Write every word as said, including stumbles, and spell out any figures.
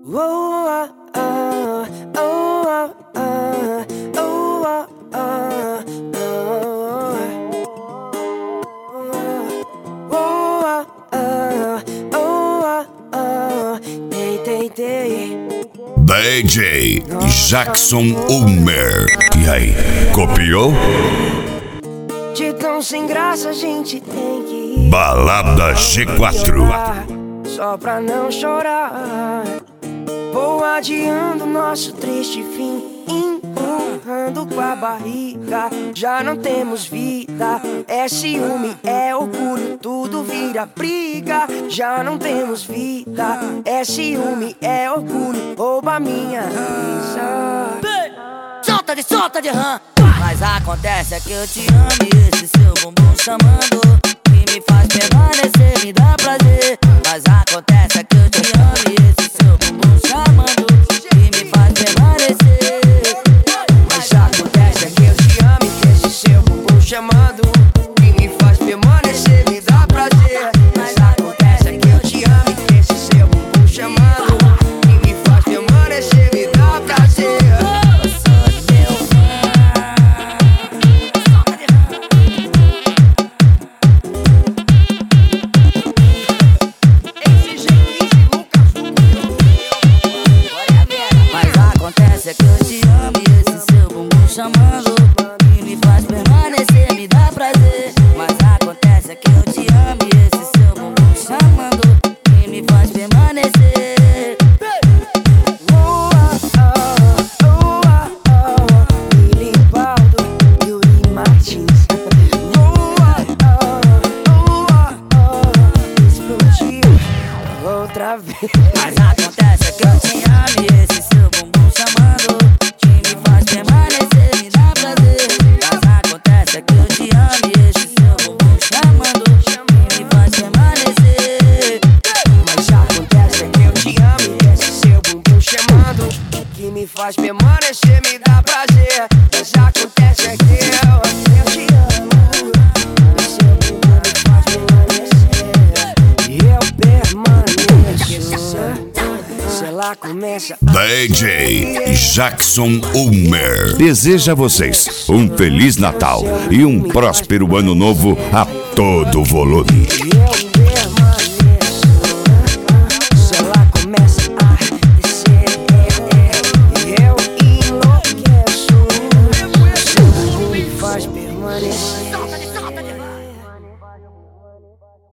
Oh, oh, oh, oh, oh, oh, oh, oh, oh, oh, dei, dei, dei. D J Jackson Ulmer. E aí, copiou? De tão sem graça a gente tem que ir. Balada G quatro. Só pra não chorar. Vou adiando nosso triste fim, empurrando com a barriga. Já não temos vida. É ciúme, é orgulho, tudo vira briga. Já não temos vida. É ciúme, é orgulho, rouba minha risa. Solta de, solta de rã. Mas acontece é que eu te amo e esse seu bumbum chamando que me faz permanecer, me dá prazer. Mas acontece é que eu te amo e esse seu bumbum chamando que me faz permanecer. Mas acontece é que eu te amo e esse seu bumbum chamando que me faz permanecer, me dá prazer. Mas acontece é que eu te amo e esse seu bumbum chamando que me faz permanecer, me dá prazer. É que eu te amo e esse seu bumbum chamando que me faz permanecer, me dá prazer. Mas acontece é que eu te amo e esse seu bumbum chamando que me faz permanecer. Oh, oh, oh, oh, oh, Billy Baldo, Yuri Martins. Oh, oh, oh, oh, explodiu outra vez. Mas acontece é que eu te amo e esse seu bumbum chamando que me faz permanecer, me dá prazer. Mas acontece é que eu te amo e esse seu bumbum chamando que me faz permanecer. Mas acontece é que eu te amo e esse seu bumbum chamando que me faz permanecer, me dá prazer. Mas acontece é que eu, eu te amo e seu bumbum me faz permanecer e eu permaneço. Se ela começa D J Jackson Ulmer deseja a vocês um Feliz Natal e um próspero Ano Novo a todo volume. eu